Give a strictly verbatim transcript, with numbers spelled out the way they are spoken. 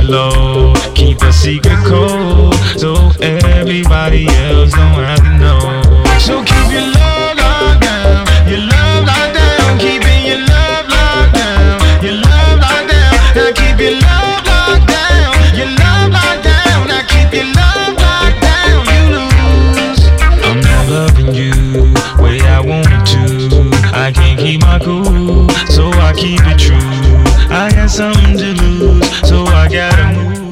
low, keep a secret code, so everybody else don't have to know. So keep your love locked down, your love locked down, keeping your love locked down, your love locked down. Now keep your love locked down, your love locked down. Now keep your love locked down. You lose. I'm not loving you way I wanted to. I can't keep my cool, so I keep it true. I got something to lose, so I gotta move.